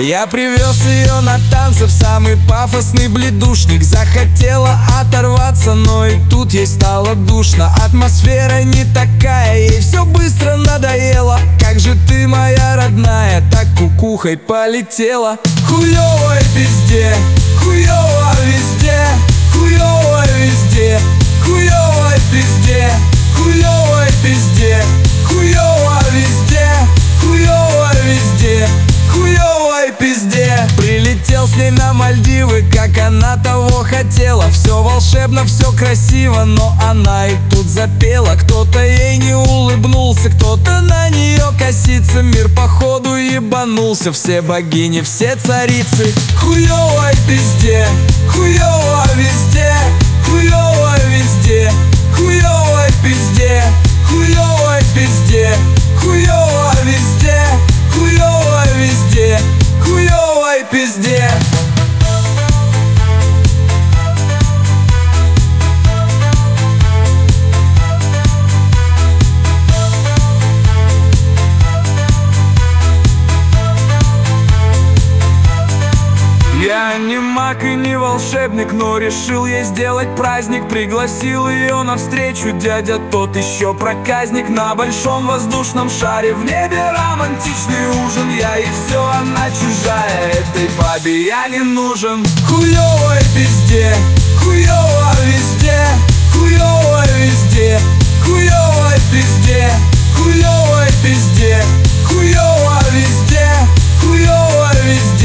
Я привез ее на танцы в самый пафосный бледушник. Захотела оторваться, но и тут ей стало душно. Атмосфера не такая, ей все быстро надоело. Как же ты, моя родная, так кукухой полетела. Хуёво везде, хуёво везде, хуёво везде, хуёво везде, хуёво везде, хуёво везде, хуёво везде, хуёво везде. Прилетел с ней на Мальдивы, как она того хотела. Все волшебно, все красиво, но она и тут запела. Кто-то ей не улыбнулся, кто-то на нее косится. Мир походу ебанулся, все богини, все царицы. Хуёво везде, хуёво везде, хуёво везде, хуёво везде, хуёво везде, хуёво везде, хуёво везде, хуёво везде. Я не маг и не волшебник, но решил ей сделать праздник. Пригласил ее навстречу дядя тот еще проказник. На большом воздушном шаре в небе романтичный ужин. Я и все, она чужая, этой бабе я не нужен. Хуёво везде, хуёво везде, хуёво везде, хуёво везде, хуёво везде, хуёво везде, хуёво везде,